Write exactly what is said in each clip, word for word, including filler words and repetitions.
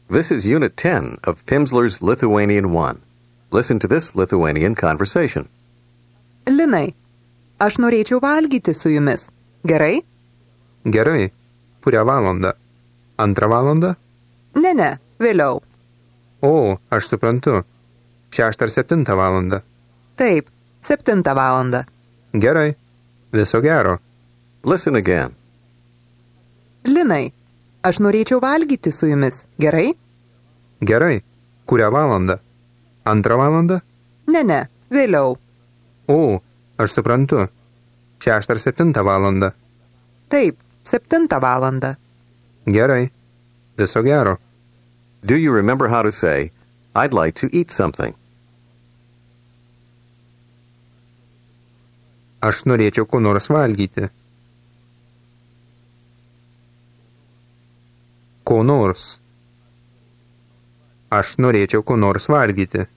This is Unit ten of Pimsleur's Lithuanian one. Listen to this Lithuanian conversation. Linai, aš norėčiau valgyti su jumis. Gerai? Gerai. Kurią valandą? Antrą valandą? Ne, ne, vėliau. O, aš suprantu. Šeštą ar septintą valandą. Taip, septintą valandą. Gerai. Viso gero. Listen again. Linai, aš norėčiau valgyti su jumis. Gerai? Gerai. Kurią valandą? Antrą valandą? Ne, ne, vėliau. O, aš suprantu. Šeštą ar septintą valandą. Taip, septintą valandą. Gerai. Viso gero. Do you remember how to say, I'd like to eat something? Aš norėčiau ko nors valgyti. Ko nors. Aš norėčiau ko nors valgyti.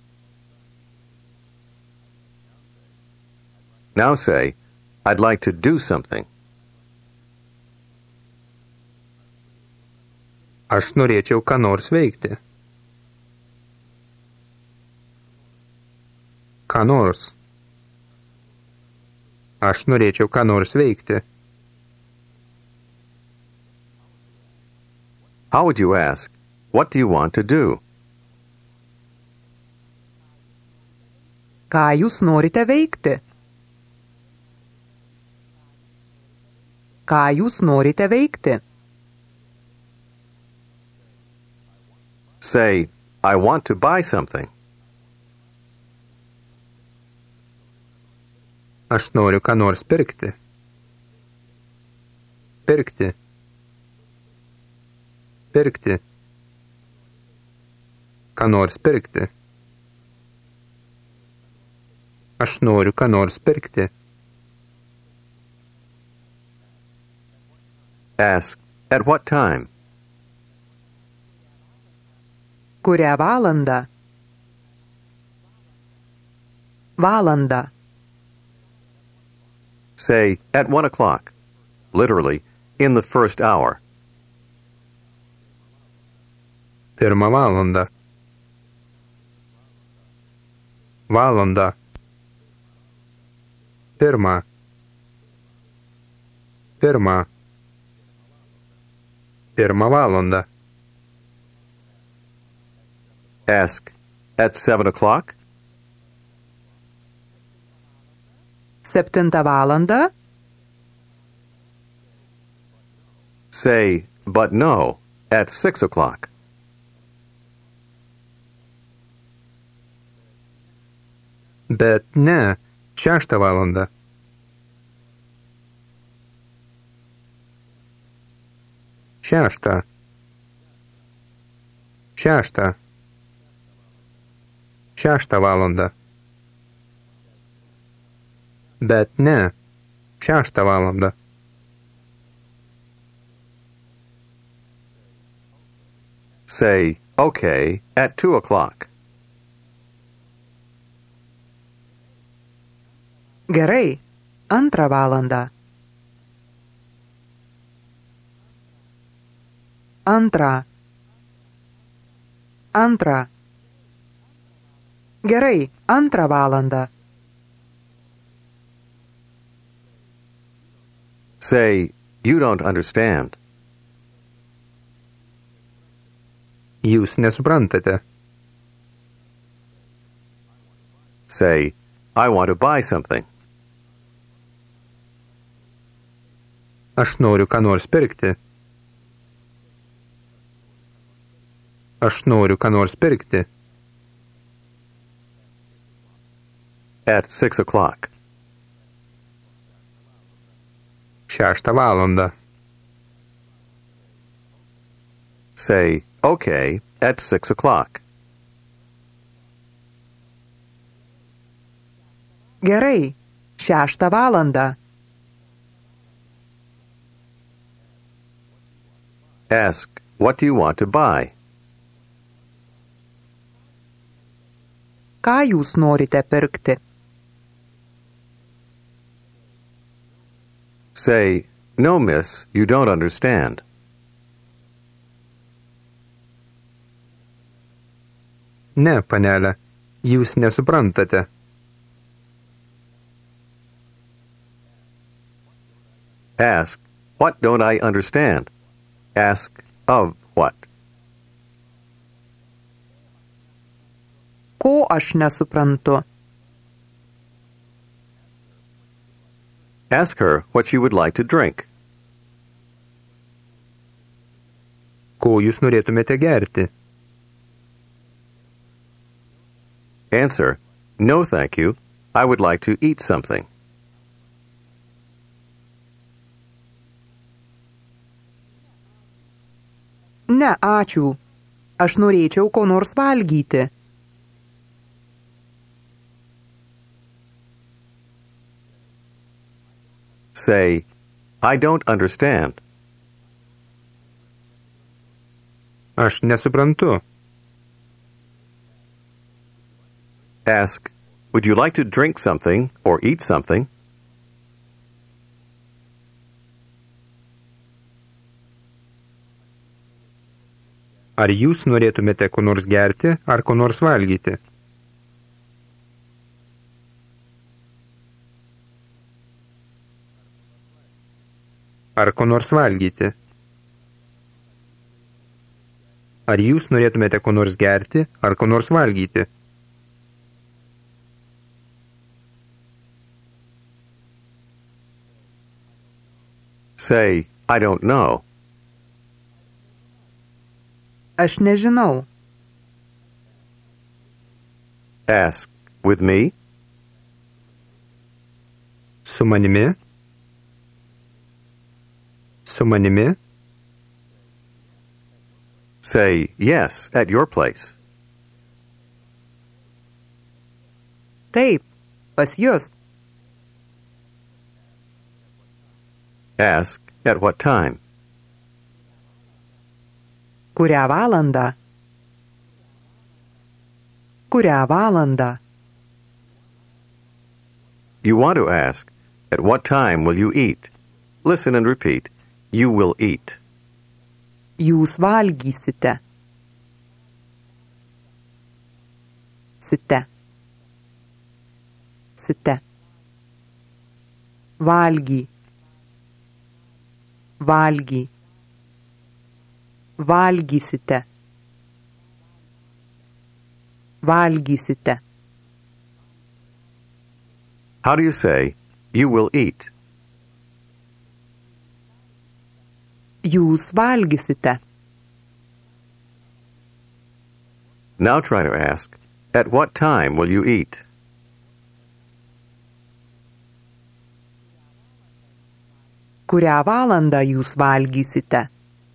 Now say, I'd like to do something. Aš norėčiau ką nors veikti. Ką nors. Aš norėčiau ką nors veikti. How would you ask, what do you want to do? Ką jūs norite veikti? Ką jūs norite veikti? Say, I want to buy something. Aš noriu ką nors pirkti. Pirkti. Pirkti. Ką nors pirkti. Aš noriu ką nors pirkti. Ask, at what time? Kurią valandą? Valandą. Say, at one o'clock. Literally, in the first hour. Pirmą valandą. Valandą. Pirmą. Pirmą. Pirmą valandą. Ask, at seven o'clock? Septintą valandą? Say, but no, at six o'clock. Bet ne, šeštą valandą. Šeštą. Šeštą. Šeštą valandą. Bet ne, šeštą valandą. Say, okay, at two o'clock. Gerai, antrą valandą. Antrą. Antrą. Gerai, antrą valandą. Say, you don't understand. Jūs nesuprantate. Say, I want to buy something. Aš noriu ką nors pirkti. Aš noriu ką nors pirkti. At six o'clock. Šeštą valandą. Say, okay, at six o'clock. Gerai, šeštą valandą. Ask, what do you want to buy? Ką jūs norite pirkti? Say, no, miss, you don't understand. Ne, panelė, jūs nesuprantate. Ask, what don't I understand? Ask of what? Ko aš nesuprantu? Ask her what she would like to drink. Ko jūs norėtumėte gerti? Answer, no thank you. I would like to eat something. Ne, ačiū. Aš norėčiau ko nors valgyti. Say, I don't understand. Aš nesuprantu. Ask, would you like to drink something or eat something? Ar jūs norėtumėte ko nors gerti ar ko nors valgyti? Ar ko nors valgyti? Ar jūs norėtumėte ko nors gerti ar ko nors valgyti? Say, I don't know. Aš nežinau. Ask, with me? Su manimi? Su manimi? Say, yes, at your place. Taip, pas jūs. Ask, at what time? Kurią valandą? Kurią valandą? You want to ask, at what time will you eat? Listen and repeat. You will eat. Jūs valgysite. Site. Site. Valgy. Valgy. Valgysite. Valgysite. How do you say, you will eat? Jūs valgysite. Now try to ask, at what time will you eat? Kurią valandą jūs valgysite?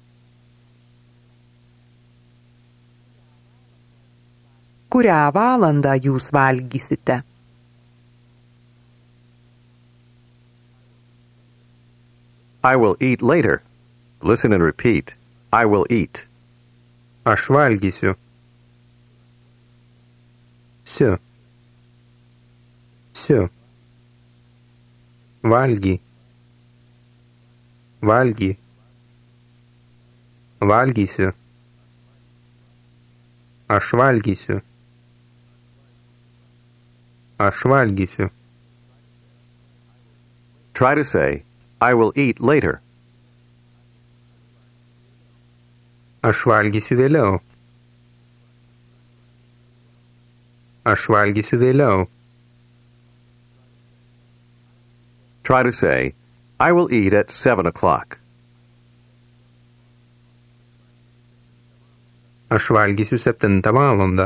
Kurią valandą jūs valgysite? I will eat later. Listen and repeat. I will eat. Aš valgysiu. Siu. Siu. Valgy. Valgy. Valgysiu. Aš valgysiu. Aš valgysiu. Try to say, I will eat later. Aš valgysiu vėliau. Aš valgysiu vėliau. Try to say, I will eat at seven o'clock. Aš valgysiu septintą valandą.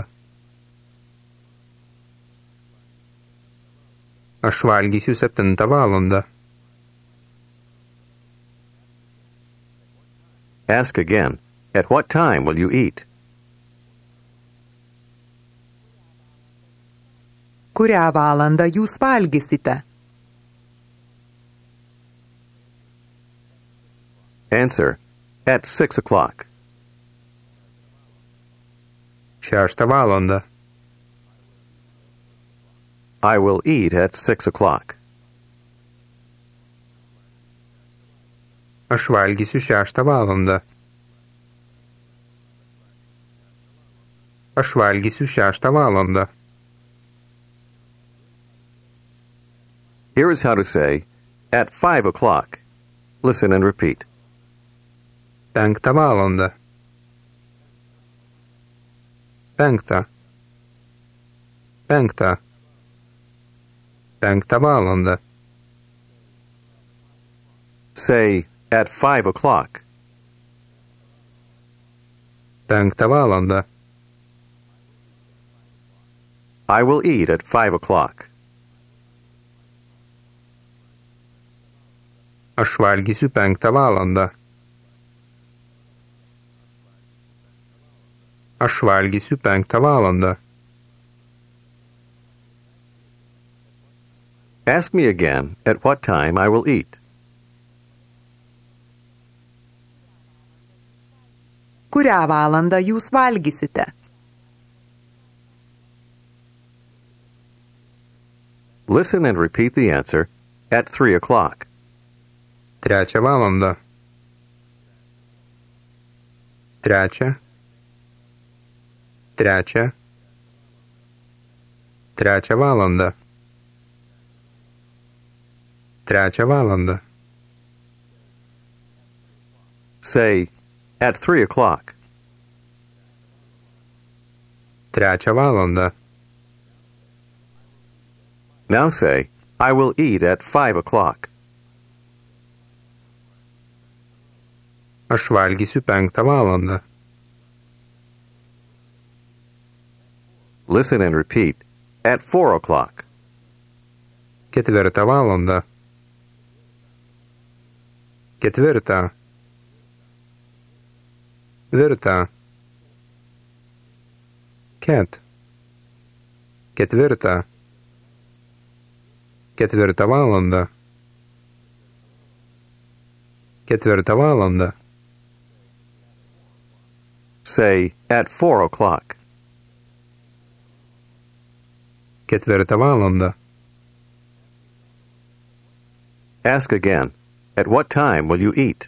Aš valgysiu septintą valandą. Ask again, at what time will you eat? Kurią valandą jūs valgysite? Answer, at six o'clock. Šeštą valandą. I will eat at six o'clock. Aš valgysiu šeštą valandą. Aš valgysiu šeštą valandą. Here is how to say, at five o'clock. Listen and repeat. Penktą valandą. Penktą. Penktą. Penktą valandą. Say, at five o'clock. Penktą valandą. I will eat at five o'clock. Aš valgysiu penktą valandą. Aš valgysiu penktą valandą. Ask me again at what time I will eat. Kurią valandą jūs valgysite? Listen and repeat the answer at three o'clock. Trečią valandą. Trečią. Trečią. Trečią valandą. Trečią valandą. Say, at three o'clock. Trečią valandą. Now say, I will eat at five o'clock. Aš valgysiu penktą valandą. Listen and repeat, at four o'clock. Ketvirtą valandą. Ketvirtą. Virtą. Ket. Ketvirtą. Ketvirtą valandą. Ketvirtą valandą. Say, at four o'clock. Ketvirtą valandą. Ask again, at what time will you eat?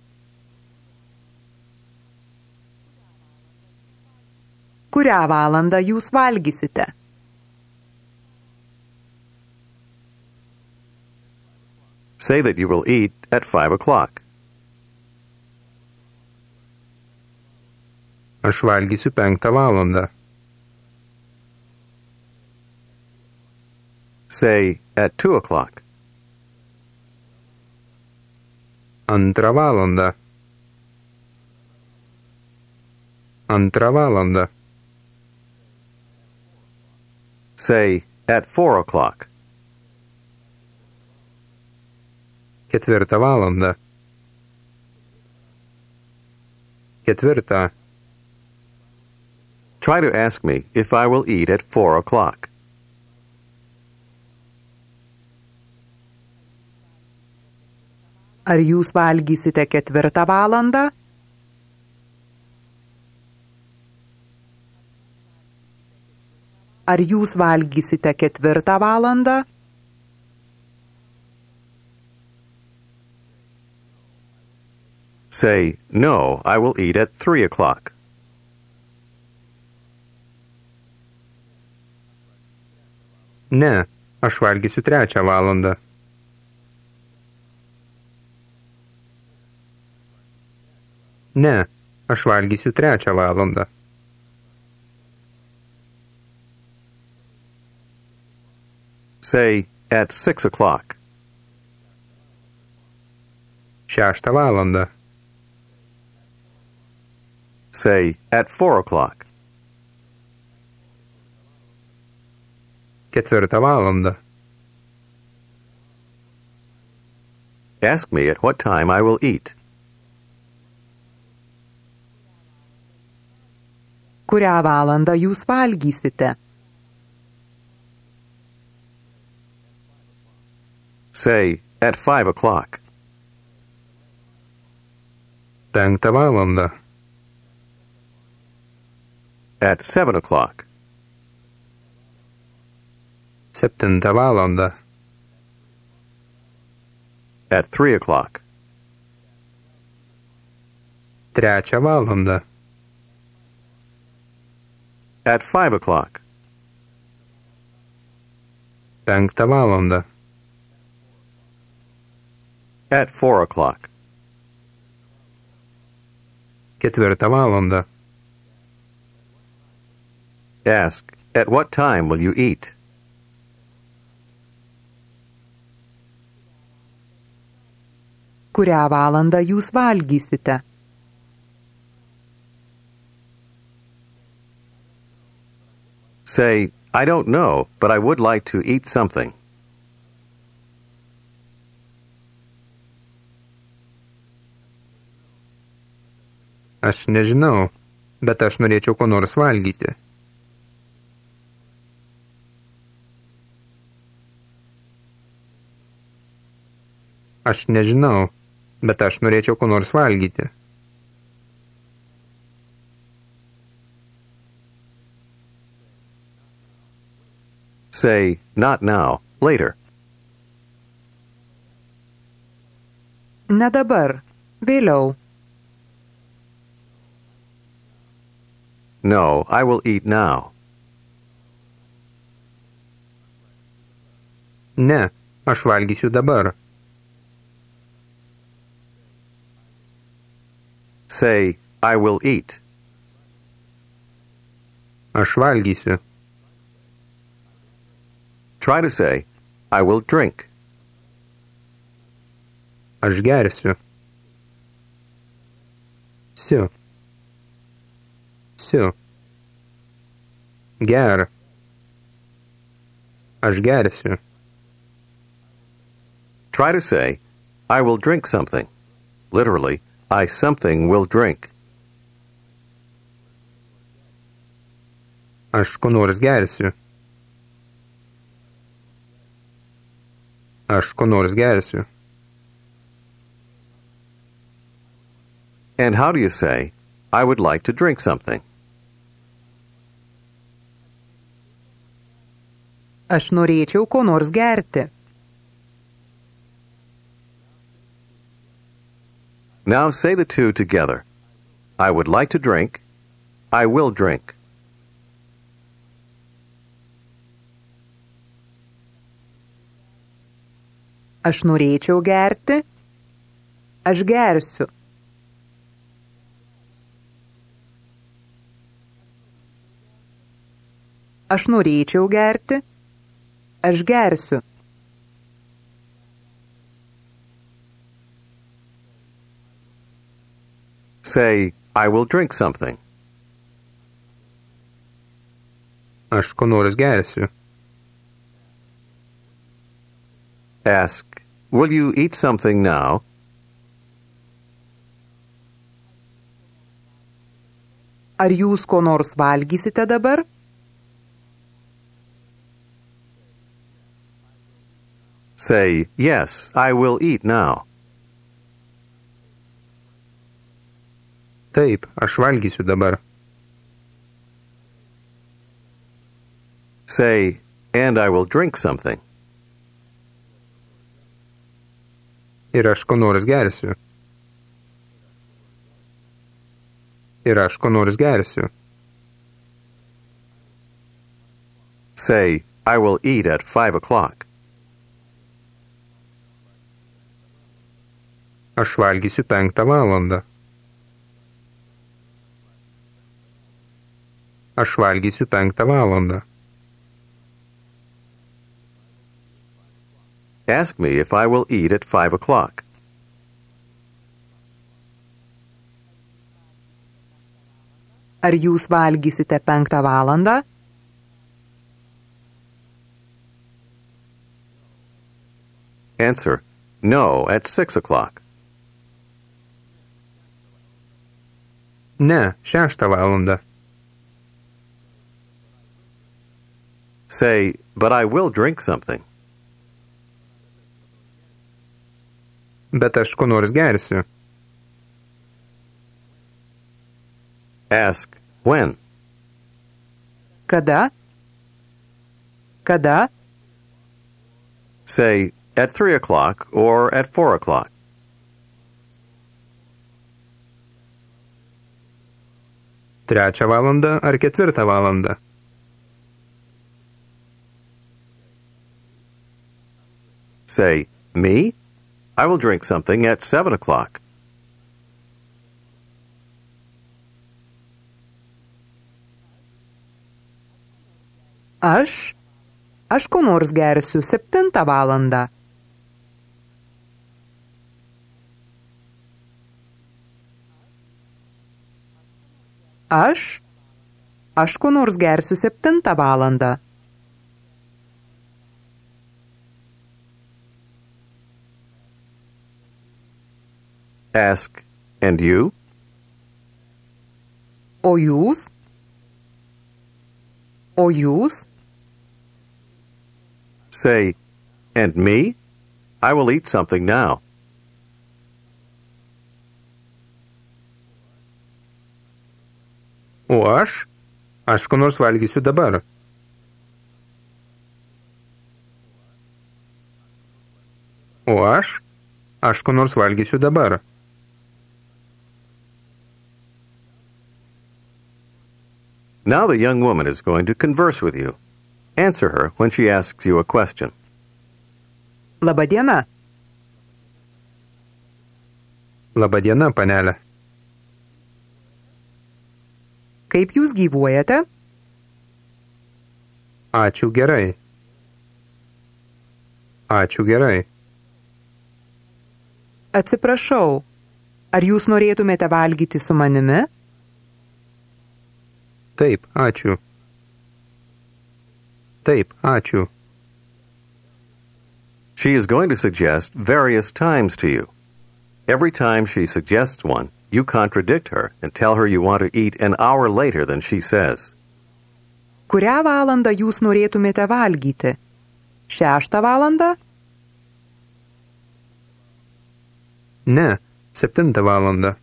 Kurią valandą jūs valgysite? Say that you will eat at five o'clock. Aš valgysiu penktą valandą. Say, at two o'clock. Antrą valandą. Antrą valandą. Say, at four o'clock. Ketvirtą valandą. Ketvirtą. Try to ask me if I will eat at four o'clock. Ar jūs valgysite ketvirtą valandą? Ar jūs valgysite ketvirtą valandą? Say, no, I will eat at three o'clock. Ne, aš valgysiu trečią valandą. Ne, aš valgysiu trečią valandą. Say, at six o'clock. Šeštą valandą. Say, at four o'clock. Ketvirtą valandą. Ask me at what time I will eat. Kurią valandą jūs valgysite? Say, at five o'clock. Penktą valandą. At seven o'clock. Septintą valandą. At three o'clock. Trečią valandą. At five o'clock. Penktą valandą. At four o'clock. Ketvirtą valandą. Ask, at what time will you eat? Kurią valandą jūs valgysite? Say, I don't know, but I would like to eat something. Aš nežinau, bet aš norėčiau ko nors valgyti. Aš nežinau, bet aš norėčiau ko nors valgyti. Say, not now, later. Ne dabar, vėliau. No, I will eat now. Ne, aš valgysiu dabar. Say, I will eat. Aš valgysiu. Try to say, I will drink. Aš gersiu. Siu. Siu. Ger. Aš gersiu. Try to say, I will drink something. Literally, I something will drink. Aš ko nors gersiu. Aš ko nors gersiu. And how do you say, I would like to drink something? Aš norėčiau ko nors gerti. Now say the two together. I would like to drink. I will drink. Aš norėčiau gerti. Aš gersiu. Aš norėčiau gerti. Aš gersiu. Say, I will drink something. Aš ko nors gersiu. Ask, will you eat something now? Ar jūs ko nors valgysite dabar? Say, yes, I will eat now. Taip, aš valgysiu dabar. Say, and I will drink something. Ir aš ko nors gersiu. Ir aš ko nors gersiu. Say, I will eat at five o'clock. Aš valgysiu penktą valandą. Aš valgysiu penktą valandą. Ask me if I will eat at five o'clock. Ar jūs valgysite penktą valandą? Answer, no, at six o'clock. Ne, šeštą valandą. Say, but I will drink something. Bet aš ko nors gersiu. Ask, when? Kada? Kada? Say, at three o'clock or at four o'clock. Trečią valandą ar ketvirtą valandą? Say, me? I will drink something at seven o'clock. Aš, aš ko nors gersiu septintą valandą. Aš, aš ko nors gersiu septintą valandą. Ask, and you? O jūs? O jūs? Say, and me? I will eat something now. O aš? Aš ko nors valgysiu dabar. O aš? Aš ko nors valgysiu dabar. Now the young woman is going to converse with you. Answer her when she asks you a question. Labą dieną. Labą dieną, panelė. Kaip jūs gyvuojate? Ačiū gerai. Ačiū gerai. Atsiprašau, ar jūs norėtumėte valgyti su manimi? Taip, ačiū. Taip, ačiū. She is going to suggest various times to you. Every time she suggests one, you contradict her and tell her you want to eat an hour later than she says. Kurią valandą jūs norėtumėte valgyti? Šeštą valandą? Ne, septintą valandą.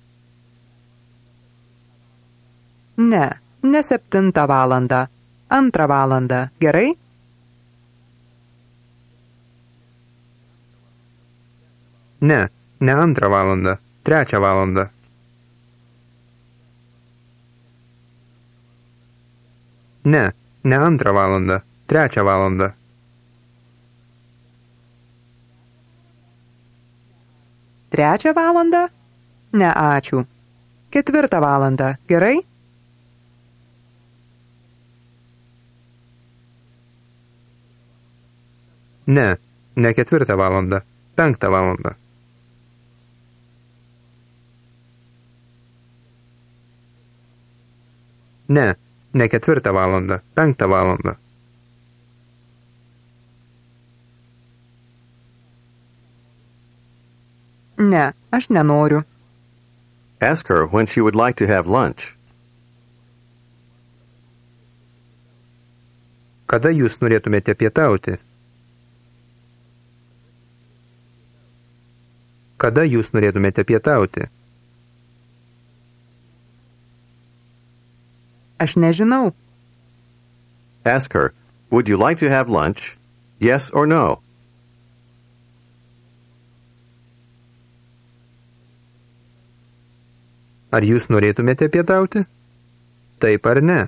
Ne, ne septintą valandą. Antrą valandą, gerai? Ne, ne antrą valandą. Trečią valandą. Ne, ne antrą valandą. Trečią valandą. Trečią valandą? Ne, ačiū. Ketvirtą valandą, gerai? Ne, ne ketvirtą valandą. Penktą valandą. Ne, ne ketvirtą valandą. Penktą valandą. Ne, aš nenoriu. Ask her when she would like to have lunch. Kada jūs norėtumėte pietauti? Kada jūs norėtumėte pietauti? Aš nežinau. Ask her, would you like to have lunch? Yes or no? Ar jūs norėtumėte pietauti? Taip ar ne?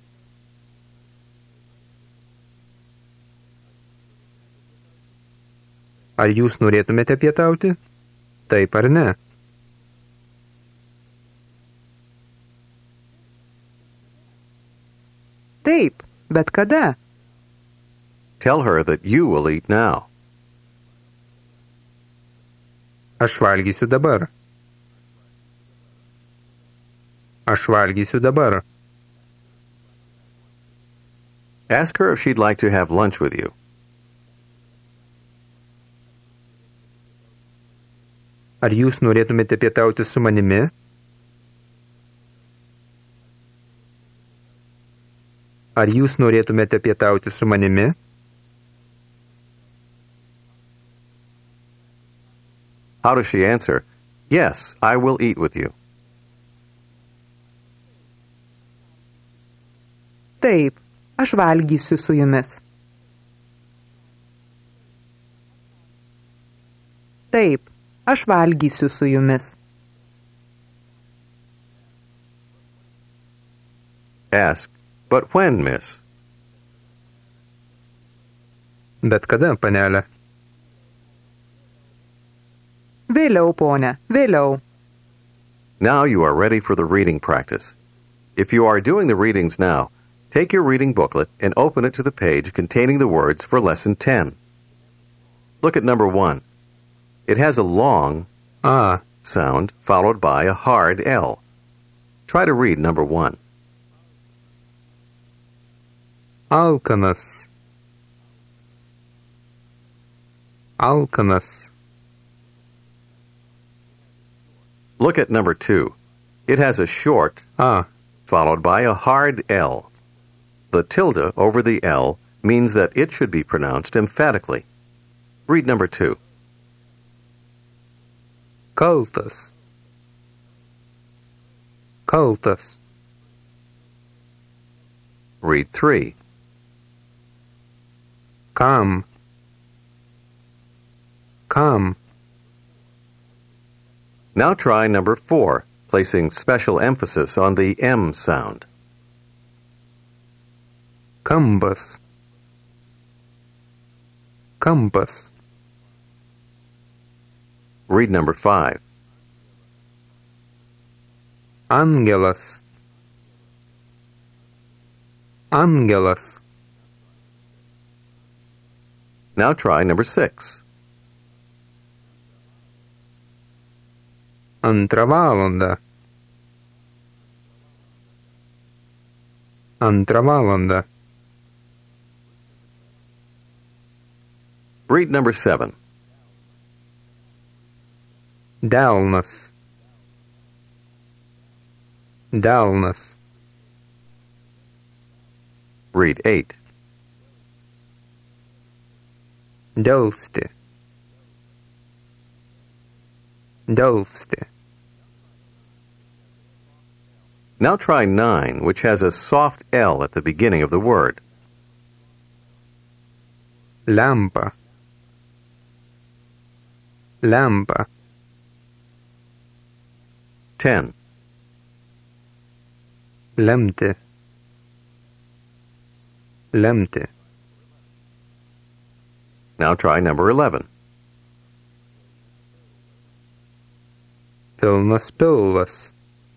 Ar jūs norėtumėte pietauti? Taip ar ne? Taip, bet kada? Tell her that you will eat now. Aš valgysiu dabar. Aš valgysiu dabar. Ask her if she'd like to have lunch with you. Ar jūs norėtumėte pietauti su manimi? Ar jūs norėtumėte pietauti su manimi? How does she answer? Yes, I will eat with you. Taip, aš valgysiu su jumis. Taip, aš valgysiu su jumis. Ask, but when, miss? Bet kada, panelė? Vėliau, ponia, vėliau. Now you are ready for the reading practice. If you are doing the readings now, take your reading booklet and open it to the page containing the words for Lesson ten. Look at number one. It has a long A, sound followed by a hard L. Try to read number one. alkanas. Alkanas. Look at number two. It has a short A, followed by a hard L. The tilde over the L means that it should be pronounced emphatically. Read number two. kaltas. Kaltas. Read three. Kam. Kam. Now try number four, placing special emphasis on the M sound. Kambas. Kampas. Read number five. Angelas. Angelas. Now try number six. Antra valanda. Antra valanda. Read number seven. Delnas. Delnas. Read eight. Delsti. Delsti. Now try nine, which has a soft L at the beginning of the word. Lampa. Lampa. Ten. Lemti. Lemti. Now try number eleven. Pilnas pilvas.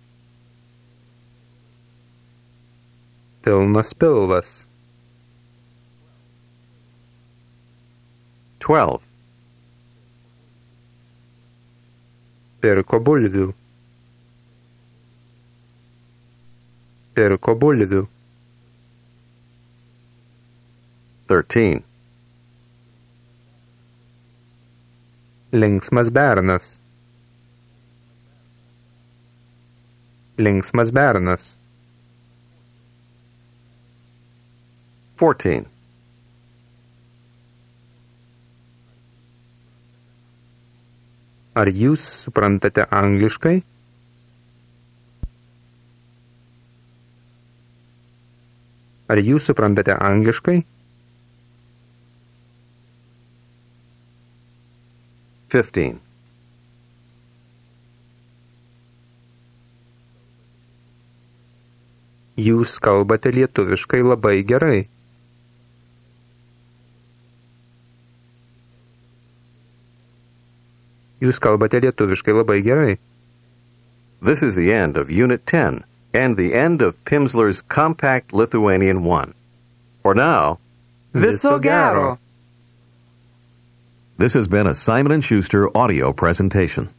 Pilnas pilvas. Twelve. Pirko bulvių. Pirko bulvių. Thirteen. Linksmas bernas. Linksmas bernas. Fourteen. Ar jūs suprantate angliškai? Ar jūs suprantate angliškai? Fifteen. Jūs kalbate lietuviškai labai gerai. Jūs kalbate lietuviškai labai gerai. This is the end of Unit ten and the end of Pimsleur's Compact Lithuanian one. For now, Viso gero. this has been a Simon and Schuster audio presentation.